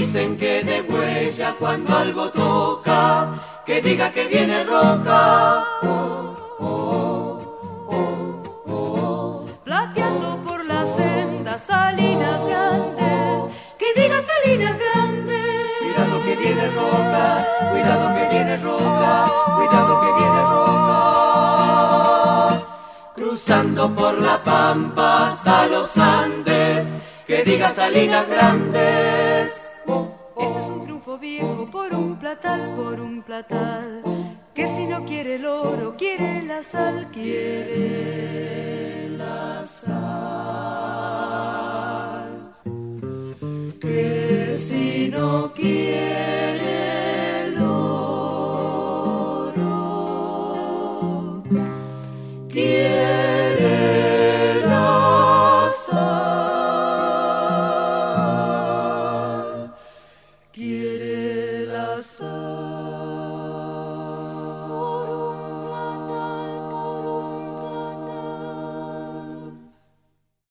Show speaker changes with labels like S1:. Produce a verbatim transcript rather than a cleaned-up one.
S1: dicen que de huella cuando algo toca, que diga que viene Roca. Oh, oh, oh, oh.
S2: Plateando por las sendas salinas grandes, que diga salinas grandes.
S1: Cuidado que viene Roca, cuidado que viene Roca, cuidado que viene Roca. Cruzando por la pampa hasta los Andes, que diga salinas grandes.
S2: Este es un triunfo viejo por un platal, por un platal, que si no quiere el oro, quiere la sal, quiere la sal. Que si no quiere